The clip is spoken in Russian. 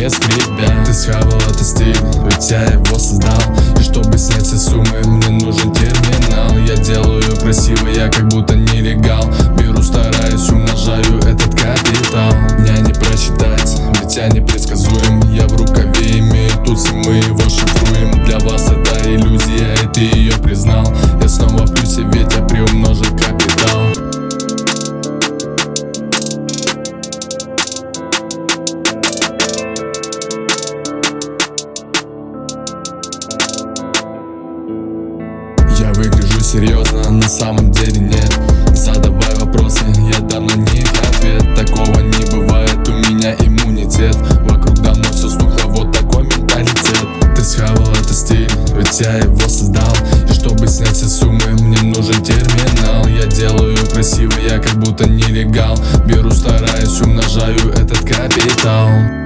не скрипят. Ты схавал это стиль, ведь я его создал. И чтобы снять все суммы, мне нужен терминал. Я делаю красиво, я как будто нелегал. Беру, стараюсь, умножаю этот капитал. Меня не просчитать, ведь я непредсказуем. Я в рукаве имею тусы, мы его шифруем. Для вас это иллюзия, и ты ее признал. Я снова в плюсе, ведь я приумножил капитал. Я выгляжу серьезно, на самом деле нет. Задавай вопросы, я дам на них ответ. Такого не бывает, у меня иммунитет. Вокруг давно все стухло, вот такой менталитет. Ты схавал это стиль, ведь я его создал. И чтобы снять все суммы, мне нужен терминал. Я делаю красиво, я как будто нелегал. Беру, стараюсь, умножаю этот капитал.